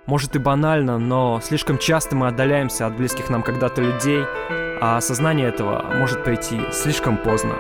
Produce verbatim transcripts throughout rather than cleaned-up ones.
Может и банально, но слишком часто мы отдаляемся от близких нам когда-то людей, а осознание этого может прийти слишком поздно.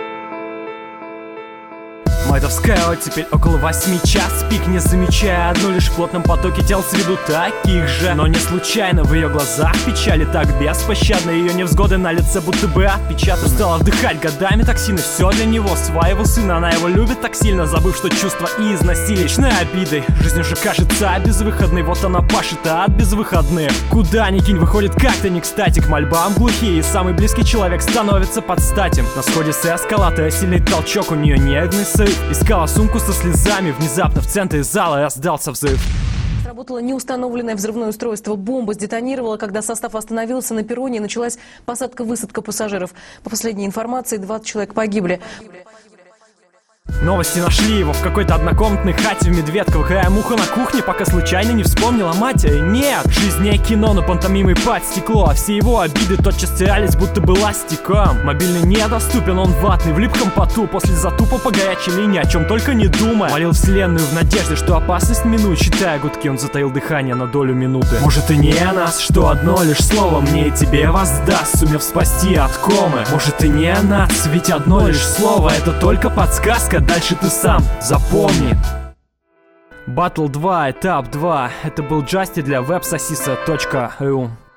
Майдовская оттепель, около восьми час пик, не замечая одну лишь в плотном потоке тел с виду таких же. Но не случайно в ее глазах печали так беспощадно, ее невзгоды на лице будто бы отпечатаны. Стала вдыхать годами токсины, все для него, своего сына. Она его любит так сильно, забыв, что чувства и износили личной обидой. Жизнь уже кажется безвыходной, вот она пашет от безвыходных. Куда ни кинь, выходит как-то не кстати, к мольбам глухие, и самый близкий человек становится под статем. На сходе с эскалатора сильный толчок, у нее нервный срыв. Искала сумку со слезами, внезапно в центре зала раздался взрыв. Сработало неустановленное взрывное устройство. Бомба сдетонировала, когда состав остановился на перроне и началась посадка-высадка пассажиров. По последней информации, двадцать человек погибли. Новости нашли его в какой-то однокомнатной хате в Медведково, края муха на кухне, пока случайно не вспомнил о матери. Нет, жизнь не кино, но пантомимой под стекло, а все его обиды тотчас стирались, будто бы ластиком. Мобильный недоступен, он ватный, в липком поту, после затупа по горячей линии, о чем только не думая. Молил вселенную в надежде, что опасность минут, считая гудки, он затаил дыхание на долю минуты. Может и не о нас, что одно лишь слово мне и тебе воздаст, сумев спасти от комы. Может и не о нас, ведь одно лишь слово — это только подсказка. Дальше ты сам запомни. Battle два, этап два. Это был Джасти для веб сосиса точка ру.